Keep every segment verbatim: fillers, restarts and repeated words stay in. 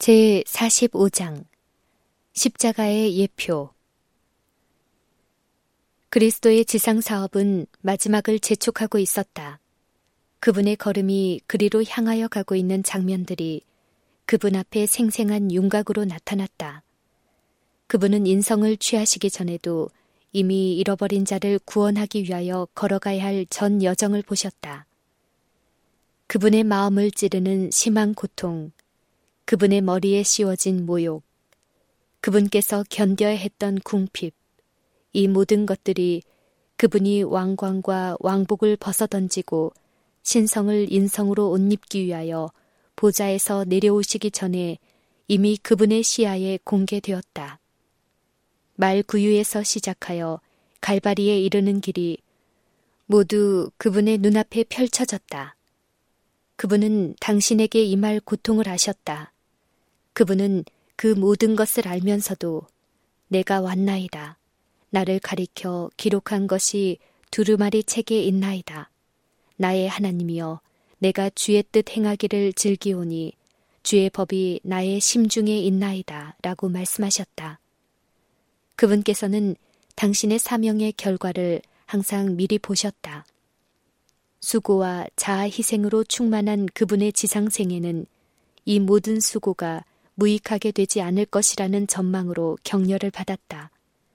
제사십오 장 십자가의 예표. 그리스도의 지상사업은 마지막을 재촉하고 있었다. 그분의 걸음이 그리로 향하여 가고 있는 장면들이 그분 앞에 생생한 윤곽으로 나타났다. 그분은 인성을 취하시기 전에도 이미 잃어버린 자를 구원하기 위하여 걸어가야 할 전 여정을 보셨다. 그분의 마음을 찌르는 심한 고통, 그분의 머리에 씌워진 모욕, 그분께서 견뎌야 했던 궁핍, 이 모든 것들이 그분이 왕관과 왕복을 벗어던지고 신성을 인성으로 옷 입기 위하여 보좌에서 내려오시기 전에 이미 그분의 시야에 공개되었다. 말 구유에서 시작하여 갈바리에 이르는 길이 모두 그분의 눈앞에 펼쳐졌다. 그분은 당신에게 임할 고통을 아셨다. 그분은 그 모든 것을 알면서도 내가 왔나이다. 나를 가리켜 기록한 것이 두루마리 책에 있나이다. 나의 하나님이여, 내가 주의 뜻 행하기를 즐기오니 주의 법이 나의 심중에 있나이다. 라고 말씀하셨다. 그분께서는 당신의 사명의 결과를 항상 미리 보셨다. 수고와 자아 희생으로 충만한 그분의 지상생애는 이 모든 수고가 무익하게 되지 않을 것이라는 전망으로 격려를 받았다.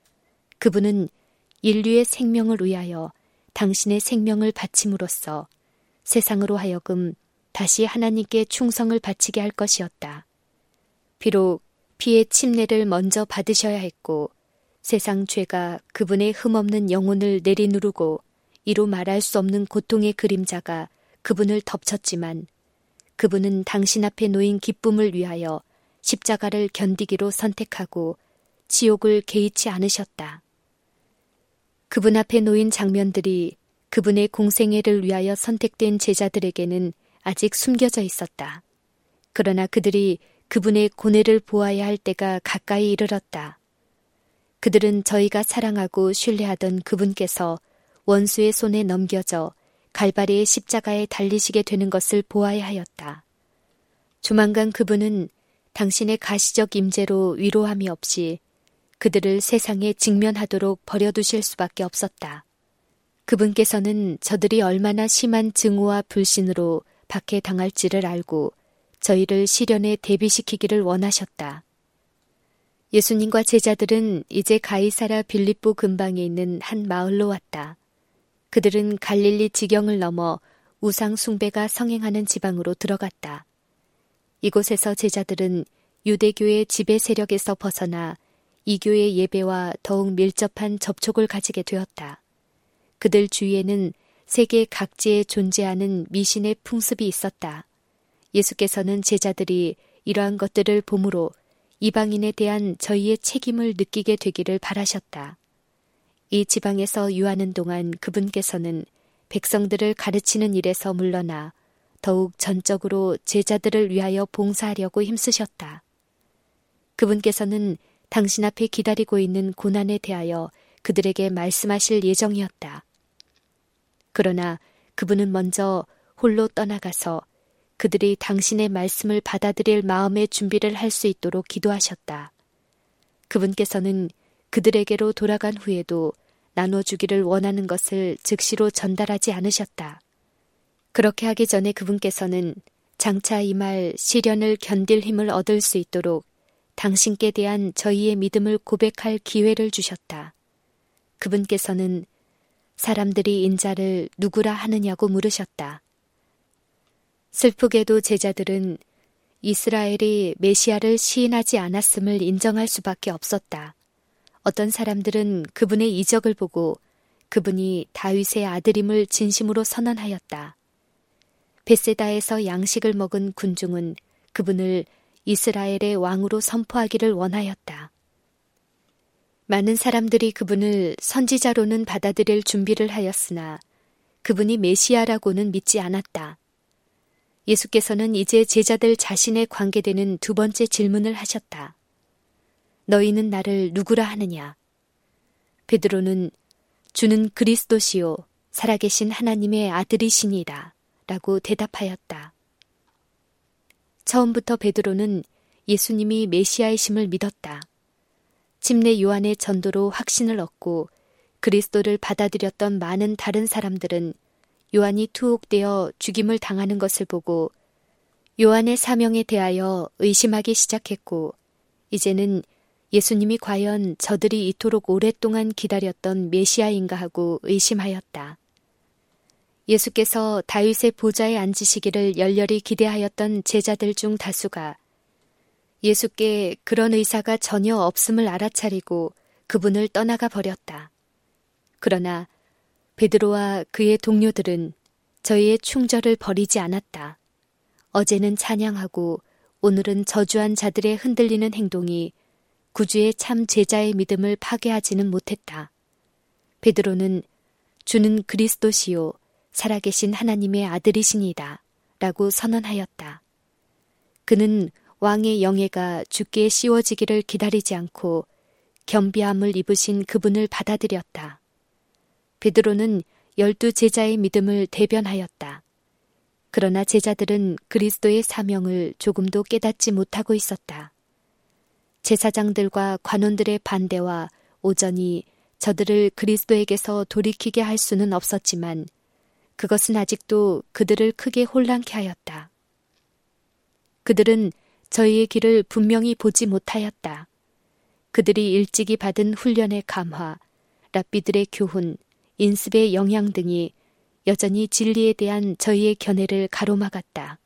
그분은 인류의 생명을 위하여 당신의 생명을 바침으로써 세상으로 하여금 다시 하나님께 충성을 바치게 할 것이었다. 비록 피의 침례를 먼저 받으셔야 했고 세상 죄가 그분의 흠없는 영혼을 내리누르고 이루 말할 수 없는 고통의 그림자가 그분을 덮쳤지만 그분은 당신 앞에 놓인 기쁨을 위하여 십자가를 견디기로 선택하고 지옥을 개의치 않으셨다. 그분 앞에 놓인 장면들이 그분의 공생애를 위하여 선택된 제자들에게는 아직 숨겨져 있었다. 그러나 그들이 그분의 고뇌를 보아야 할 때가 가까이 이르렀다. 그들은 저희가 사랑하고 신뢰하던 그분께서 원수의 손에 넘겨져 갈바리의 십자가에 달리시게 되는 것을 보아야 하였다. 조만간 그분은 당신의 가시적 임재로 위로함이 없이 그들을 세상에 직면하도록 버려두실 수밖에 없었다. 그분께서는 저들이 얼마나 심한 증오와 불신으로 박해당할지를 알고 저희를 시련에 대비시키기를 원하셨다. 예수님과 제자들은 이제 가이사라 빌립보 근방에 있는 한 마을로 왔다. 그들은 갈릴리 지경을 넘어 우상 숭배가 성행하는 지방으로 들어갔다. 이곳에서 제자들은 유대교의 지배 세력에서 벗어나 이교의 예배와 더욱 밀접한 접촉을 가지게 되었다. 그들 주위에는 세계 각지에 존재하는 미신의 풍습이 있었다. 예수께서는 제자들이 이러한 것들을 보므로 이방인에 대한 저희의 책임을 느끼게 되기를 바라셨다. 이 지방에서 유하는 동안 그분께서는 백성들을 가르치는 일에서 물러나 더욱 전적으로 제자들을 위하여 봉사하려고 힘쓰셨다. 그분께서는 당신 앞에 기다리고 있는 고난에 대하여 그들에게 말씀하실 예정이었다. 그러나 그분은 먼저 홀로 떠나가서 그들이 당신의 말씀을 받아들일 마음의 준비를 할 수 있도록 기도하셨다. 그분께서는 그들에게로 돌아간 후에도 나눠주기를 원하는 것을 즉시로 전달하지 않으셨다. 그렇게 하기 전에 그분께서는 장차 임할 시련을 견딜 힘을 얻을 수 있도록 당신께 대한 저희의 믿음을 고백할 기회를 주셨다. 그분께서는 사람들이 인자를 누구라 하느냐고 물으셨다. 슬프게도 제자들은 이스라엘이 메시아를 시인하지 않았음을 인정할 수밖에 없었다. 어떤 사람들은 그분의 이적을 보고 그분이 다윗의 아들임을 진심으로 선언하였다. 벳세다에서 양식을 먹은 군중은 그분을 이스라엘의 왕으로 선포하기를 원하였다. 많은 사람들이 그분을 선지자로는 받아들일 준비를 하였으나 그분이 메시아라고는 믿지 않았다. 예수께서는 이제 제자들 자신에 관계되는 두 번째 질문을 하셨다. 너희는 나를 누구라 하느냐? 베드로는 주는 그리스도시요 살아계신 하나님의 아들이시니이다 라고 대답하였다. 처음부터 베드로는 예수님이 메시아이심을 믿었다. 침례 요한의 전도로 확신을 얻고 그리스도를 받아들였던 많은 다른 사람들은 요한이 투옥되어 죽임을 당하는 것을 보고 요한의 사명에 대하여 의심하기 시작했고, 이제는 예수님이 과연 저들이 이토록 오랫동안 기다렸던 메시아인가 하고 의심하였다. 예수께서 다윗의 보좌에 앉으시기를 열렬히 기대하였던 제자들 중 다수가 예수께 그런 의사가 전혀 없음을 알아차리고 그분을 떠나가 버렸다. 그러나 베드로와 그의 동료들은 저희의 충절을 버리지 않았다. 어제는 찬양하고 오늘은 저주한 자들의 흔들리는 행동이 구주의 참 제자의 믿음을 파괴하지는 못했다. 베드로는 주는 그리스도시요 살아계신 하나님의 아들이시니다 라고 선언하였다. 그는 왕의 영예가 주께 씌워지기를 기다리지 않고 겸비함을 입으신 그분을 받아들였다. 베드로는 열두 제자의 믿음을 대변하였다. 그러나 제자들은 그리스도의 사명을 조금도 깨닫지 못하고 있었다. 제사장들과 관원들의 반대와 오전이 저들을 그리스도에게서 돌이키게 할 수는 없었지만 그것은 아직도 그들을 크게 혼란케 하였다. 그들은 저희의 길을 분명히 보지 못하였다. 그들이 일찍이 받은 훈련의 감화, 랍비들의 교훈, 인습의 영향 등이 여전히 진리에 대한 저희의 견해를 가로막았다.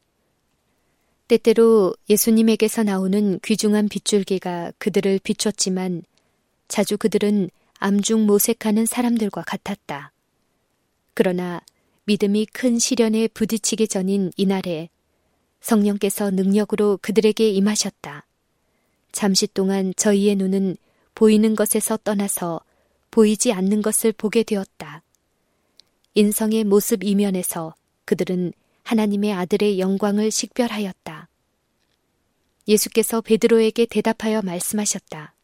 때때로 예수님에게서 나오는 귀중한 빗줄기가 그들을 비췄지만 자주 그들은 암중 모색하는 사람들과 같았다. 그러나 믿음이 큰 시련에 부딪히기 전인 이날에 성령께서 능력으로 그들에게 임하셨다. 잠시 동안 저희의 눈은 보이는 것에서 떠나서 보이지 않는 것을 보게 되었다. 인성의 모습 이면에서 그들은 하나님의 아들의 영광을 식별하였다. 예수께서 베드로에게 대답하여 말씀하셨다.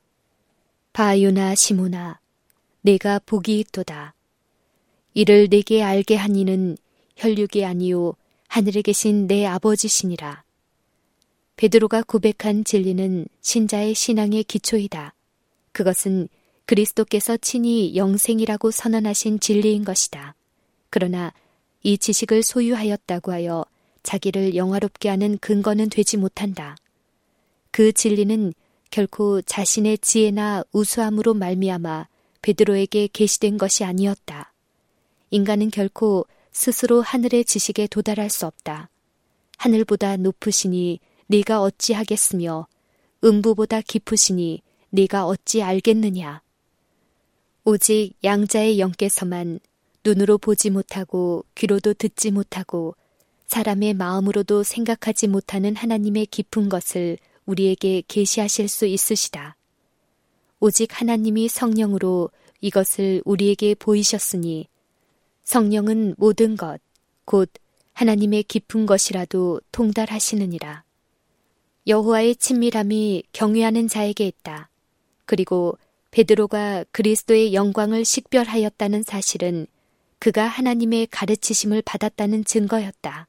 바요나 시몬아, 내가 복이 있도다. 이를 내게 알게 한 이는 혈육이 아니요 하늘에 계신 내 아버지시니라. 베드로가 고백한 진리는 신자의 신앙의 기초이다. 그것은 그리스도께서 친히 영생이라고 선언하신 진리인 것이다. 그러나 이 지식을 소유하였다고 하여 자기를 영화롭게 하는 근거는 되지 못한다. 그 진리는 결코 자신의 지혜나 우수함으로 말미암아 베드로에게 계시된 것이 아니었다. 인간은 결코 스스로 하늘의 지식에 도달할 수 없다. 하늘보다 높으시니 네가 어찌 하겠으며 음부보다 깊으시니 네가 어찌 알겠느냐. 오직 양자의 영께서만 눈으로 보지 못하고 귀로도 듣지 못하고 사람의 마음으로도 생각하지 못하는 하나님의 깊은 것을 우리에게 계시하실 수 있으시다. 오직 하나님이 성령으로 이것을 우리에게 보이셨으니 성령은 모든 것, 곧 하나님의 깊은 것이라도 통달하시느니라. 여호와의 친밀함이 경외하는 자에게 있다. 그리고 베드로가 그리스도의 영광을 식별하였다는 사실은 그가 하나님의 가르치심을 받았다는 증거였다.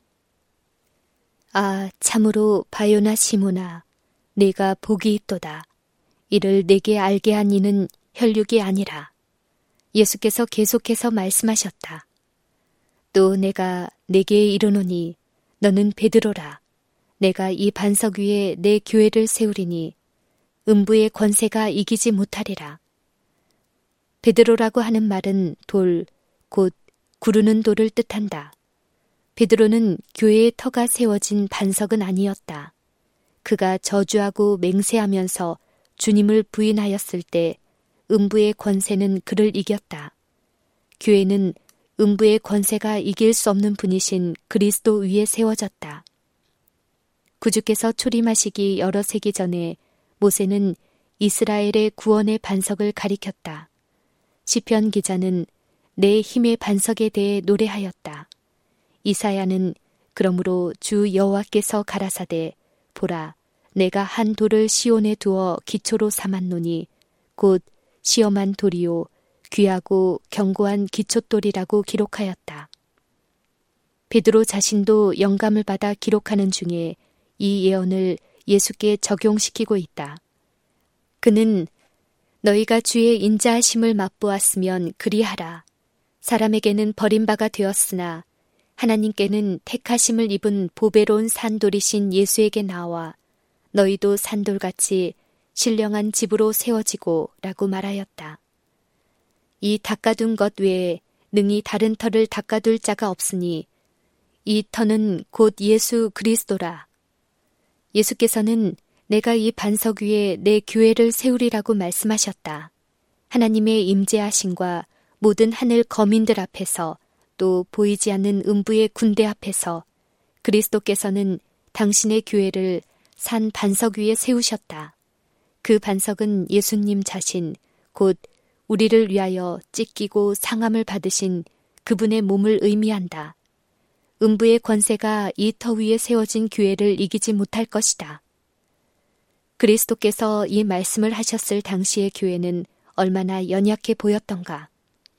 아, 참으로 바요나 시몬아, 네가 복이 있도다. 이를 내게 알게 한 이는 혈육이 아니라. 예수께서 계속해서 말씀하셨다. 또 내가 네게 이르노니 너는 베드로라. 내가 이 반석 위에 내 교회를 세우리니 음부의 권세가 이기지 못하리라. 베드로라고 하는 말은 돌, 곧 구르는 돌을 뜻한다. 베드로는 교회의 터가 세워진 반석은 아니었다. 그가 저주하고 맹세하면서 주님을 부인하였을 때 음부의 권세는 그를 이겼다. 교회는 음부의 권세가 이길 수 없는 분이신 그리스도 위에 세워졌다. 구주께서 초림하시기 여러 세기 전에 모세는 이스라엘의 구원의 반석을 가리켰다. 시편 기자는 내 힘의 반석에 대해 노래하였다. 이사야는 그러므로 주 여호와께서 가라사대 보라 내가 한 돌을 시온에 두어 기초로 삼았노니 곧 시험한 돌이요 귀하고 견고한 기초돌이라고 기록하였다. 베드로 자신도 영감을 받아 기록하는 중에 이 예언을 예수께 적용시키고 있다. 그는 너희가 주의 인자하심을 맛보았으면 그리하라. 사람에게는 버림바가 되었으나 하나님께는 택하심을 입은 보배로운 산돌이신 예수에게 나와 너희도 산돌같이 신령한 집으로 세워지고 라고 말하였다. 이 닦아둔 것 외에 능히 다른 터를 닦아둘 자가 없으니 이 터는 곧 예수 그리스도라. 예수께서는 내가 이 반석 위에 내 교회를 세우리라고 말씀하셨다. 하나님의 임재하심과 모든 하늘 거민들 앞에서 또 보이지 않는 음부의 군대 앞에서 그리스도께서는 당신의 교회를 산 반석 위에 세우셨다. 그 반석은 예수님 자신, 곧 우리를 위하여 찢기고 상함을 받으신 그분의 몸을 의미한다. 음부의 권세가 이 터 위에 세워진 교회를 이기지 못할 것이다. 그리스도께서 이 말씀을 하셨을 당시의 교회는 얼마나 연약해 보였던가.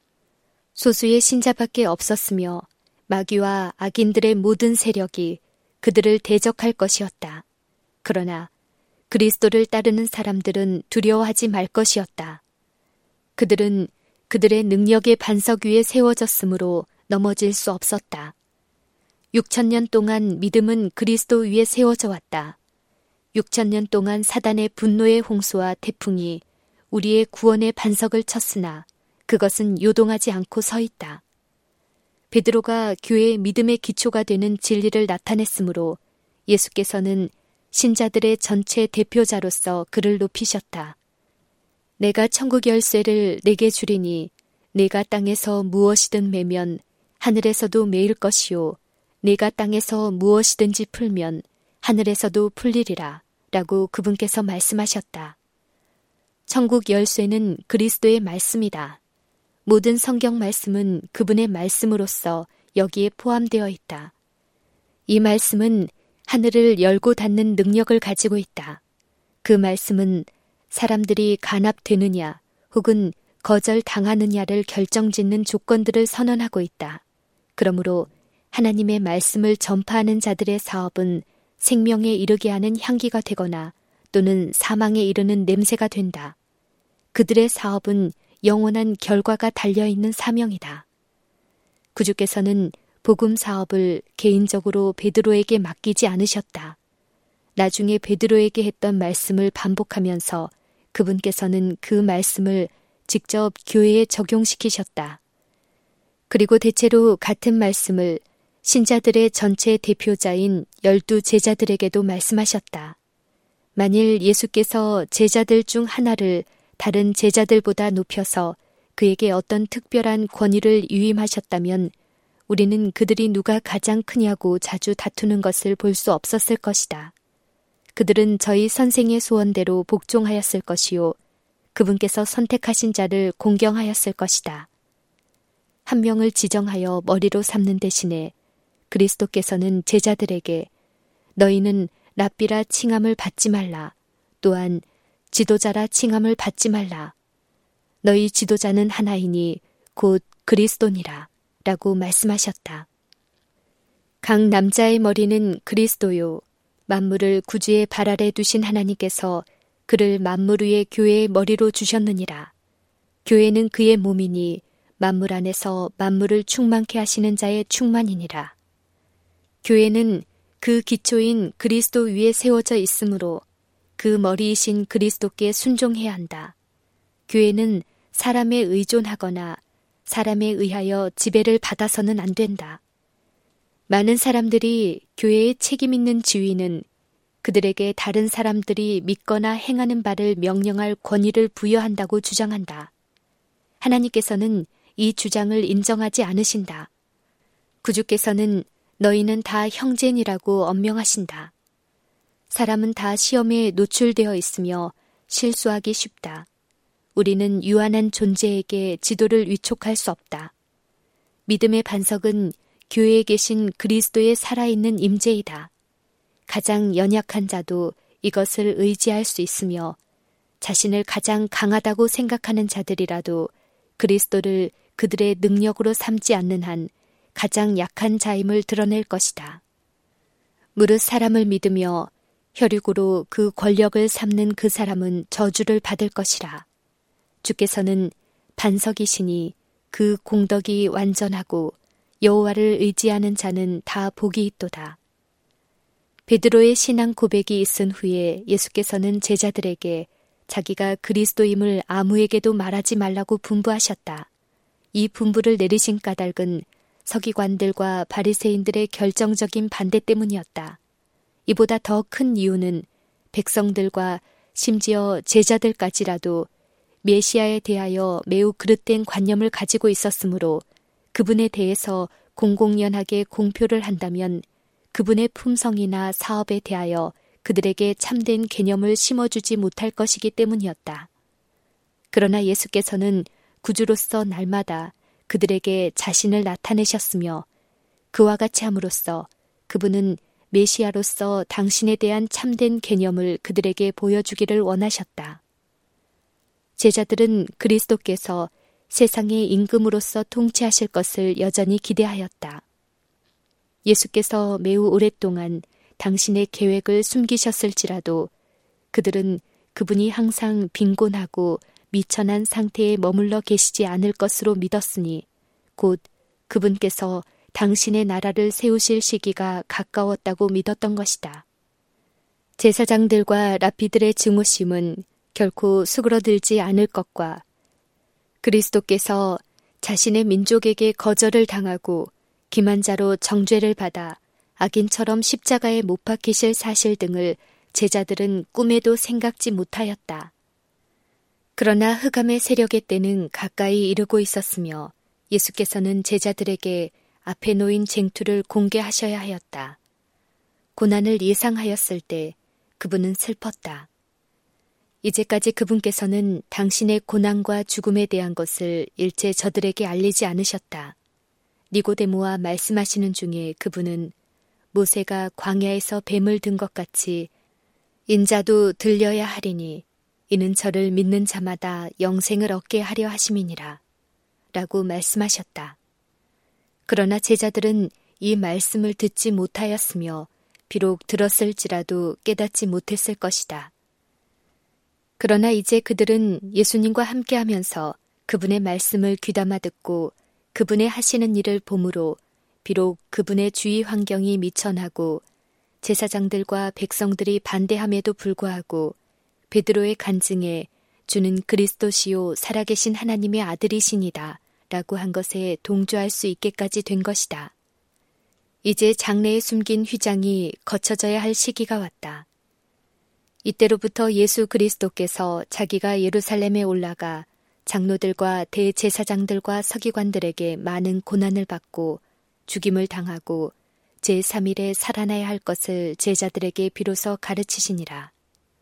소수의 신자밖에 없었으며 마귀와 악인들의 모든 세력이 그들을 대적할 것이었다. 그러나 그리스도를 따르는 사람들은 두려워하지 말 것이었다. 그들은 그들의 능력의 반석 위에 세워졌으므로 넘어질 수 없었다. 육천 년 동안 믿음은 그리스도 위에 세워져 왔다. 육천 년 동안 사단의 분노의 홍수와 태풍이 우리의 구원의 반석을 쳤으나 그것은 요동하지 않고 서 있다. 베드로가 교회의 믿음의 기초가 되는 진리를 나타냈으므로 예수께서는 신자들의 전체 대표자로서 그를 높이셨다. 내가 천국 열쇠를 내게 주리니 내가 땅에서 무엇이든 매면 하늘에서도 매일 것이요 내가 땅에서 무엇이든지 풀면 하늘에서도 풀리리라 라고 그분께서 말씀하셨다. 천국 열쇠는 그리스도의 말씀이다. 모든 성경 말씀은 그분의 말씀으로서 여기에 포함되어 있다. 이 말씀은 하늘을 열고 닫는 능력을 가지고 있다. 그 말씀은 사람들이 간합되느냐 혹은 거절당하느냐를 결정짓는 조건들을 선언하고 있다. 그러므로 하나님의 말씀을 전파하는 자들의 사업은 생명에 이르게 하는 향기가 되거나 또는 사망에 이르는 냄새가 된다. 그들의 사업은 영원한 결과가 달려있는 사명이다. 구주께서는 복음 사업을 개인적으로 베드로에게 맡기지 않으셨다. 나중에 베드로에게 했던 말씀을 반복하면서 그분께서는 그 말씀을 직접 교회에 적용시키셨다. 그리고 대체로 같은 말씀을 신자들의 전체 대표자인 열두 제자들에게도 말씀하셨다. 만일 예수께서 제자들 중 하나를 다른 제자들보다 높여서 그에게 어떤 특별한 권위를 위임하셨다면 우리는 그들이 누가 가장 크냐고 자주 다투는 것을 볼 수 없었을 것이다. 그들은 저희 선생의 소원대로 복종하였을 것이요 그분께서 선택하신 자를 공경하였을 것이다. 한 명을 지정하여 머리로 삼는 대신에 그리스도께서는 제자들에게 너희는 랍비라 칭함을 받지 말라. 또한 지도자라 칭함을 받지 말라. 너희 지도자는 하나이니 곧 그리스도니라 라고 말씀하셨다. 각 남자의 머리는 그리스도요. 만물을 구주의 발 아래 두신 하나님께서 그를 만물 위의 교회의 머리로 주셨느니라. 교회는 그의 몸이니 만물 안에서 만물을 충만케 하시는 자의 충만이니라. 교회는 그 기초인 그리스도 위에 세워져 있으므로 그 머리이신 그리스도께 순종해야 한다. 교회는 사람에 의존하거나 사람에 의하여 지배를 받아서는 안 된다. 많은 사람들이 교회의 책임 있는 지위는 그들에게 다른 사람들이 믿거나 행하는 바를 명령할 권위를 부여한다고 주장한다. 하나님께서는 이 주장을 인정하지 않으신다. 구주께서는 너희는 다 형제니라고 엄명하신다. 사람은 다 시험에 노출되어 있으며 실수하기 쉽다. 우리는 유한한 존재에게 지도를 위촉할 수 없다. 믿음의 반석은 교회에 계신 그리스도의 살아있는 임재이다. 가장 연약한 자도 이것을 의지할 수 있으며 자신을 가장 강하다고 생각하는 자들이라도 그리스도를 그들의 능력으로 삼지 않는 한 가장 약한 자임을 드러낼 것이다. 무릇 사람을 믿으며 혈육으로 그 권력을 삼는 그 사람은 저주를 받을 것이라. 주께서는 반석이시니 그 공덕이 완전하고 여호와를 의지하는 자는 다 복이 있도다. 베드로의 신앙 고백이 있은 후에 예수께서는 제자들에게 자기가 그리스도임을 아무에게도 말하지 말라고 분부하셨다. 이 분부를 내리신 까닭은 서기관들과 바리새인들의 결정적인 반대 때문이었다. 이보다 더 큰 이유는 백성들과 심지어 제자들까지라도 메시아에 대하여 매우 그릇된 관념을 가지고 있었으므로 그분에 대해서 공공연하게 공표를 한다면 그분의 품성이나 사업에 대하여 그들에게 참된 개념을 심어주지 못할 것이기 때문이었다. 그러나 예수께서는 구주로서 날마다 그들에게 자신을 나타내셨으며 그와 같이 함으로써 그분은 메시아로서 당신에 대한 참된 개념을 그들에게 보여주기를 원하셨다. 제자들은 그리스도께서 세상의 임금으로서 통치하실 것을 여전히 기대하였다. 예수께서 매우 오랫동안 당신의 계획을 숨기셨을지라도 그들은 그분이 항상 빈곤하고 미천한 상태에 머물러 계시지 않을 것으로 믿었으니 곧 그분께서 당신의 나라를 세우실 시기가 가까웠다고 믿었던 것이다. 제사장들과 랍비들의 증오심은 결코 수그러들지 않을 것과 그리스도께서 자신의 민족에게 거절을 당하고 기만자로 정죄를 받아 악인처럼 십자가에 못 박히실 사실 등을 제자들은 꿈에도 생각지 못하였다. 그러나 흑암의 세력의 때는 가까이 이르고 있었으며 예수께서는 제자들에게 앞에 놓인 쟁투를 공개하셔야 하였다. 고난을 예상하였을 때 그분은 슬펐다. 이제까지 그분께서는 당신의 고난과 죽음에 대한 것을 일체 저들에게 알리지 않으셨다. 니고데모와 말씀하시는 중에 그분은 모세가 광야에서 뱀을 든 것 같이 인자도 들려야 하리니 이는 저를 믿는 자마다 영생을 얻게 하려 하심이니라 라고 말씀하셨다. 그러나 제자들은 이 말씀을 듣지 못하였으며 비록 들었을지라도 깨닫지 못했을 것이다. 그러나 이제 그들은 예수님과 함께하면서 그분의 말씀을 귀담아 듣고 그분의 하시는 일을 보므로 비록 그분의 주위 환경이 미천하고 제사장들과 백성들이 반대함에도 불구하고 베드로의 간증에 주는 그리스도시요 살아계신 하나님의 아들이시니다 라고 한 것에 동조할 수 있게까지 된 것이다. 이제 장래에 숨긴 휘장이 거쳐져야 할 시기가 왔다. 이때로부터 예수 그리스도께서 자기가 예루살렘에 올라가 장로들과 대제사장들과 서기관들에게 많은 고난을 받고 죽임을 당하고 제삼 일에 살아나야 할 것을 제자들에게 비로소 가르치시니라.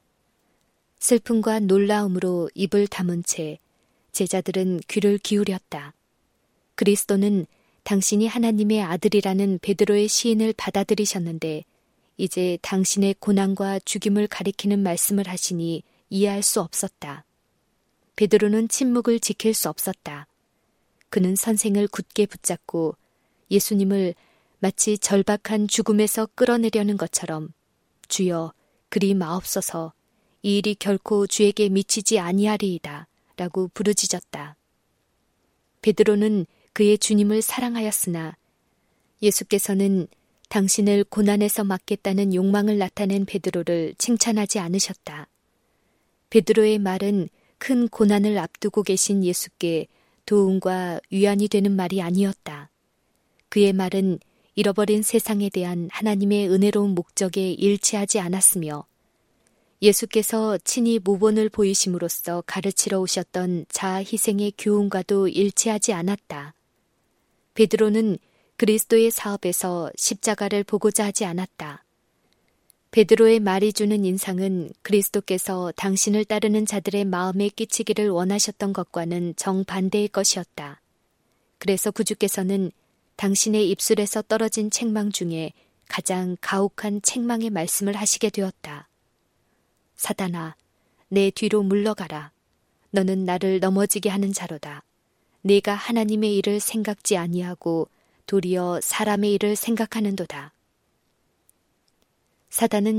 슬픔과 놀라움으로 입을 다문 채 제자들은 귀를 기울였다. 그리스도는 당신이 하나님의 아들이라는 베드로의 시인을 받아들이셨는데 이제 당신의 고난과 죽임을 가리키는 말씀을 하시니 이해할 수 없었다. 베드로는 침묵을 지킬 수 없었다. 그는 선생을 굳게 붙잡고 예수님을 마치 절박한 죽음에서 끌어내려는 것처럼 주여 그리 마옵소서 이 일이 결코 주에게 미치지 아니하리이다 라고 부르짖었다. 베드로는 그의 주님을 사랑하였으나 예수께서는 당신을 고난에서 막겠다는 욕망을 나타낸 베드로를 칭찬하지 않으셨다. 베드로의 말은 큰 고난을 앞두고 계신 예수께 도움과 위안이 되는 말이 아니었다. 그의 말은 잃어버린 세상에 대한 하나님의 은혜로운 목적에 일치하지 않았으며 예수께서 친히 모본을 보이심으로써 가르치러 오셨던 자아 희생의 교훈과도 일치하지 않았다. 베드로는 그리스도의 사업에서 십자가를 보고자 하지 않았다. 베드로의 말이 주는 인상은 그리스도께서 당신을 따르는 자들의 마음에 끼치기를 원하셨던 것과는 정반대의 것이었다. 그래서 구주께서는 당신의 입술에서 떨어진 책망 중에 가장 가혹한 책망의 말씀을 하시게 되었다. 사단아, 내 뒤로 물러가라. 너는 나를 넘어지게 하는 자로다. 네가 하나님의 일을 생각지 아니하고 도리어 사람의 일을 생각하는도다. 사단은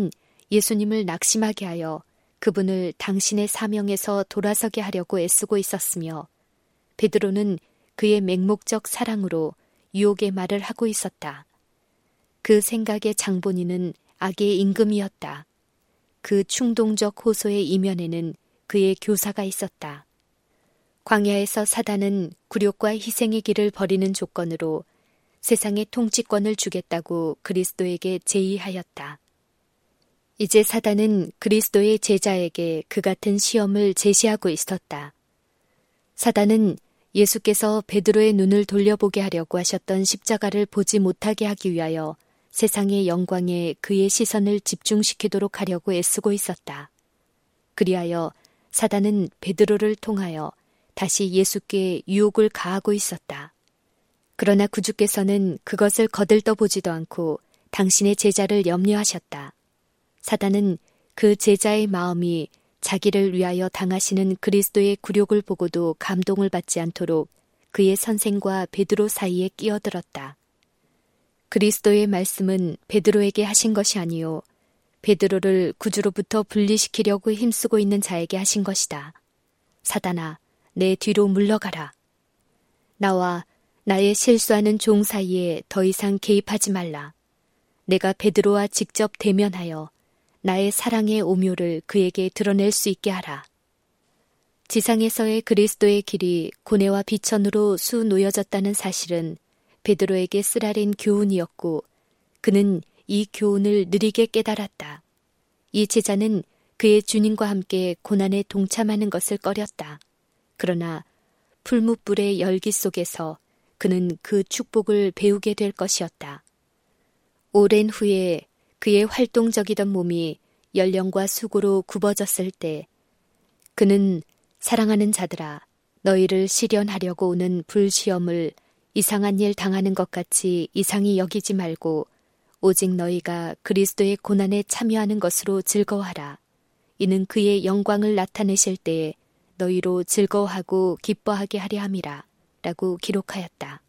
예수님을 낙심하게 하여 그분을 당신의 사명에서 돌아서게 하려고 애쓰고 있었으며 베드로는 그의 맹목적 사랑으로 유혹의 말을 하고 있었다. 그 생각의 장본인은 악의 임금이었다. 그 충동적 호소의 이면에는 그의 교사가 있었다. 광야에서 사단은 굴욕과 희생의 길을 버리는 조건으로 세상의 통치권을 주겠다고 그리스도에게 제의하였다. 이제 사단은 그리스도의 제자에게 그 같은 시험을 제시하고 있었다. 사단은 예수께서 베드로의 눈을 돌려보게 하려고 하셨던 십자가를 보지 못하게 하기 위하여 세상의 영광에 그의 시선을 집중시키도록 하려고 애쓰고 있었다. 그리하여 사단은 베드로를 통하여 다시 예수께 유혹을 가하고 있었다. 그러나 구주께서는 그것을 거들떠보지도 않고 당신의 제자를 염려하셨다. 사단은 그 제자의 마음이 자기를 위하여 당하시는 그리스도의 굴욕을 보고도 감동을 받지 않도록 그의 선생과 베드로 사이에 끼어들었다. 그리스도의 말씀은 베드로에게 하신 것이 아니요 베드로를 구주로부터 분리시키려고 힘쓰고 있는 자에게 하신 것이다. 사단아, 내 뒤로 물러가라. 나와 나의 실수하는 종 사이에 더 이상 개입하지 말라. 내가 베드로와 직접 대면하여 나의 사랑의 오묘를 그에게 드러낼 수 있게 하라. 지상에서의 그리스도의 길이 고뇌와 비천으로 수놓여졌다는 사실은 베드로에게 쓰라린 교훈이었고 그는 이 교훈을 느리게 깨달았다. 이 제자는 그의 주님과 함께 고난에 동참하는 것을 꺼렸다. 그러나 풀무불의 열기 속에서 그는 그 축복을 배우게 될 것이었다. 오랜 후에 그의 활동적이던 몸이 연령과 수고로 굽어졌을 때 그는 사랑하는 자들아, 너희를 시련하려고 오는 불시험을 이상한 일 당하는 것 같이 이상히 여기지 말고 오직 너희가 그리스도의 고난에 참여하는 것으로 즐거워하라. 이는 그의 영광을 나타내실 때에 너희로 즐거워하고 기뻐하게 하려 함이라 라고 기록하였다.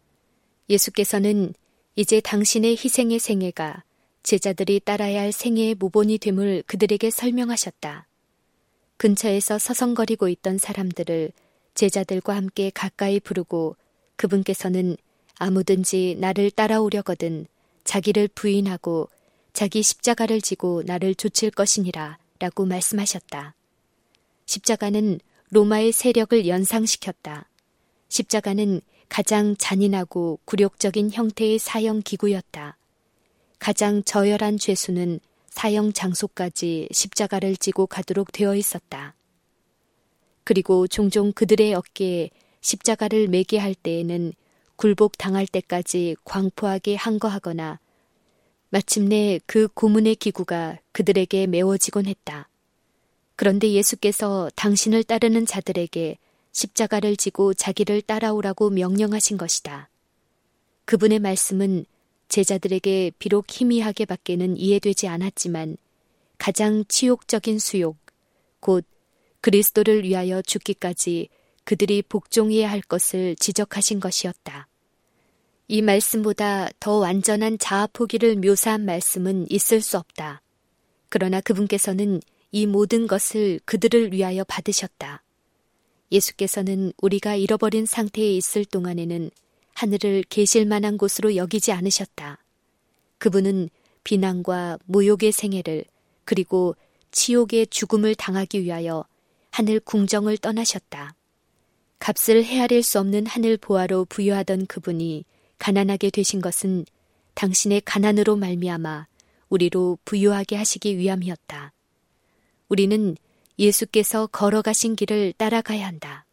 예수께서는 이제 당신의 희생의 생애가 제자들이 따라야 할 생애의 모본이 됨을 그들에게 설명하셨다. 근처에서 서성거리고 있던 사람들을 제자들과 함께 가까이 부르고 그분께서는 아무든지 나를 따라오려거든 자기를 부인하고 자기 십자가를 지고 나를 좇을 것이니라 라고 말씀하셨다. 십자가는 로마의 세력을 연상시켰다. 십자가는 가장 잔인하고 굴욕적인 형태의 사형 기구였다. 가장 저열한 죄수는 사형 장소까지 십자가를 지고 가도록 되어 있었다. 그리고 종종 그들의 어깨에 십자가를 매게 할 때에는 굴복 당할 때까지 광포하게 항거하거나 마침내 그 고문의 기구가 그들에게 메워지곤 했다. 그런데 예수께서 당신을 따르는 자들에게 십자가를 지고 자기를 따라오라고 명령하신 것이다. 그분의 말씀은 제자들에게 비록 희미하게 밖에는 이해되지 않았지만 가장 치욕적인 수욕, 곧 그리스도를 위하여 죽기까지 그들이 복종해야 할 것을 지적하신 것이었다. 이 말씀보다 더 완전한 자아 포기를 묘사한 말씀은 있을 수 없다. 그러나 그분께서는 이 모든 것을 그들을 위하여 받으셨다. 예수께서는 우리가 잃어버린 상태에 있을 동안에는 하늘을 계실 만한 곳으로 여기지 않으셨다. 그분은 비난과 모욕의 생애를 그리고 치욕의 죽음을 당하기 위하여 하늘 궁정을 떠나셨다. 값을 헤아릴 수 없는 하늘 보화로 부유하던 그분이 가난하게 되신 것은 당신의 가난으로 말미암아 우리로 부유하게 하시기 위함이었다. 우리는 예수께서 걸어가신 길을 따라가야 한다.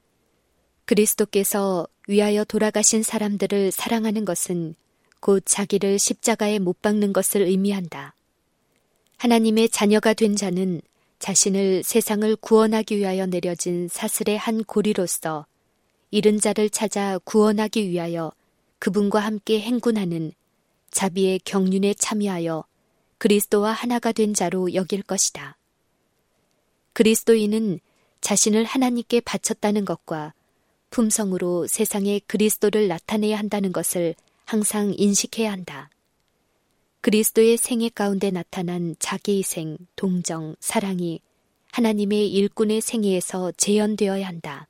그리스도께서 위하여 돌아가신 사람들을 사랑하는 것은 곧 자기를 십자가에 못 박는 것을 의미한다. 하나님의 자녀가 된 자는 자신을 세상을 구원하기 위하여 내려진 사슬의 한 고리로서 잃은 자를 찾아 구원하기 위하여 그분과 함께 행군하는 자비의 경륜에 참여하여 그리스도와 하나가 된 자로 여길 것이다. 그리스도인은 자신을 하나님께 바쳤다는 것과 품성으로 세상에 그리스도를 나타내야 한다는 것을 항상 인식해야 한다. 그리스도의 생애 가운데 나타난 자기희생, 동정, 사랑이 하나님의 일꾼의 생애에서 재현되어야 한다.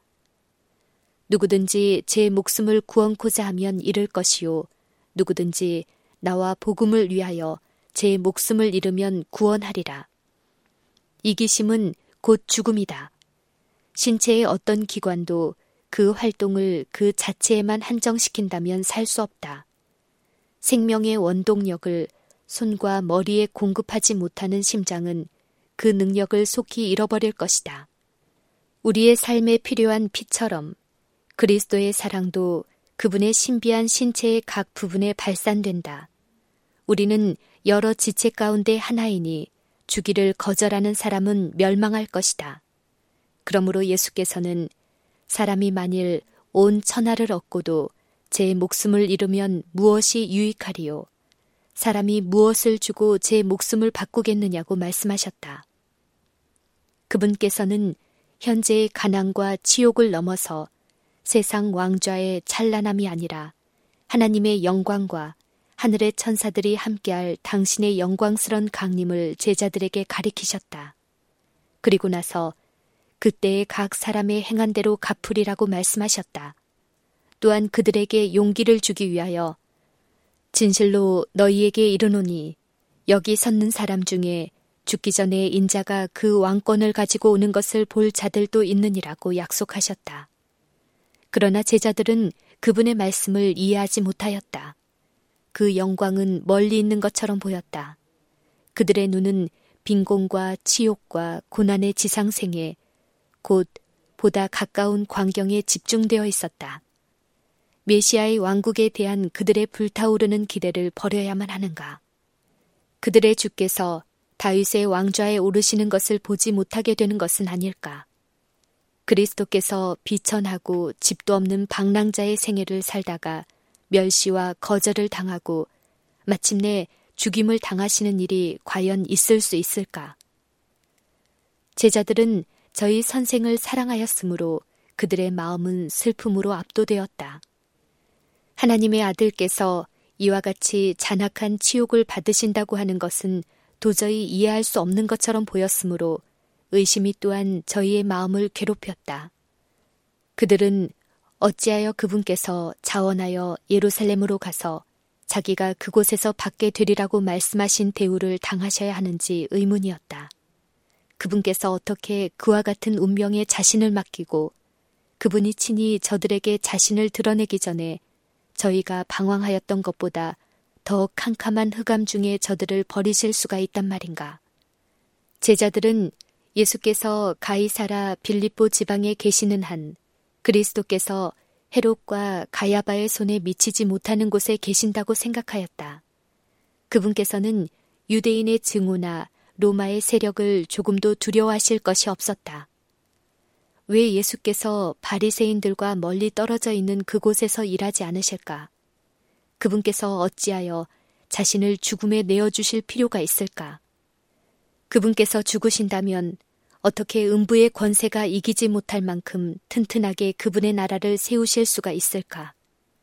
누구든지 제 목숨을 구원코자 하면 잃을 것이요 누구든지 나와 복음을 위하여 제 목숨을 잃으면 구원하리라. 이기심은 곧 죽음이다. 신체의 어떤 기관도 그 활동을 그 자체에만 한정시킨다면 살 수 없다. 생명의 원동력을 손과 머리에 공급하지 못하는 심장은 그 능력을 속히 잃어버릴 것이다. 우리의 삶에 필요한 피처럼 그리스도의 사랑도 그분의 신비한 신체의 각 부분에 발산된다. 우리는 여러 지체 가운데 하나이니 주기를 거절하는 사람은 멸망할 것이다. 그러므로 예수께서는 사람이 만일 온 천하를 얻고도 제 목숨을 잃으면 무엇이 유익하리요? 사람이 무엇을 주고 제 목숨을 바꾸겠느냐고 말씀하셨다. 그분께서는 현재의 가난과 치욕을 넘어서 세상 왕좌의 찬란함이 아니라 하나님의 영광과 하늘의 천사들이 함께할 당신의 영광스런 강림을 제자들에게 가리키셨다. 그리고 나서 그때의 각 사람의 행한 대로 갚으리라고 말씀하셨다. 또한 그들에게 용기를 주기 위하여 진실로 너희에게 이르노니 여기 섰는 사람 중에 죽기 전에 인자가 그 왕권을 가지고 오는 것을 볼 자들도 있느니라고 약속하셨다. 그러나 제자들은 그분의 말씀을 이해하지 못하였다. 그 영광은 멀리 있는 것처럼 보였다. 그들의 눈은 빈곤과 치욕과 고난의 지상생에 곧 보다 가까운 광경에 집중되어 있었다. 메시아의 왕국에 대한 그들의 불타오르는 기대를 버려야만 하는가? 그들의 주께서 다윗의 왕좌에 오르시는 것을 보지 못하게 되는 것은 아닐까? 그리스도께서 비천하고 집도 없는 방랑자의 생애를 살다가 멸시와 거절을 당하고 마침내 죽임을 당하시는 일이 과연 있을 수 있을까? 제자들은 저희 선생을 사랑하였으므로 그들의 마음은 슬픔으로 압도되었다. 하나님의 아들께서 이와 같이 잔악한 치욕을 받으신다고 하는 것은 도저히 이해할 수 없는 것처럼 보였으므로 의심이 또한 저희의 마음을 괴롭혔다. 그들은 어찌하여 그분께서 자원하여 예루살렘으로 가서 자기가 그곳에서 받게 되리라고 말씀하신 대우를 당하셔야 하는지 의문이었다. 그분께서 어떻게 그와 같은 운명에 자신을 맡기고 그분이 친히 저들에게 자신을 드러내기 전에 저희가 방황하였던 것보다 더 캄캄한 흑암 중에 저들을 버리실 수가 있단 말인가. 제자들은 예수께서 가이사라 빌립보 지방에 계시는 한 그리스도께서 헤롯과 가야바의 손에 미치지 못하는 곳에 계신다고 생각하였다. 그분께서는 유대인의 증오나 로마의 세력을 조금도 두려워하실 것이 없었다. 왜 예수께서 바리새인들과 멀리 떨어져 있는 그곳에서 일하지 않으실까? 그분께서 어찌하여 자신을 죽음에 내어주실 필요가 있을까? 그분께서 죽으신다면 어떻게 음부의 권세가 이기지 못할 만큼 튼튼하게 그분의 나라를 세우실 수가 있을까?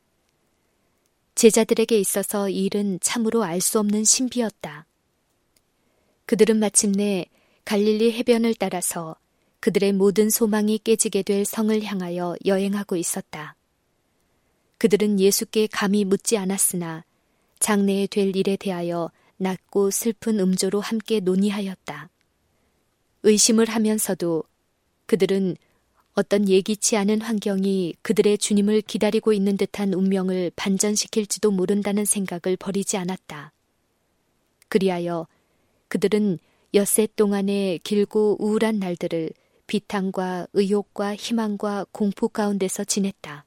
제자들에게 있어서 이 일은 참으로 알 수 없는 신비였다. 그들은 마침내 갈릴리 해변을 따라서 그들의 모든 소망이 깨지게 될 성을 향하여 여행하고 있었다. 그들은 예수께 감히 묻지 않았으나 장래에 될 일에 대하여 낮고 슬픈 음조로 함께 논의하였다. 의심을 하면서도 그들은 어떤 예기치 않은 환경이 그들의 주님을 기다리고 있는 듯한 운명을 반전시킬지도 모른다는 생각을 버리지 않았다. 그리하여 그들은 엿새 동안의 길고 우울한 날들을 비탄과 의욕과 희망과 공포 가운데서 지냈다.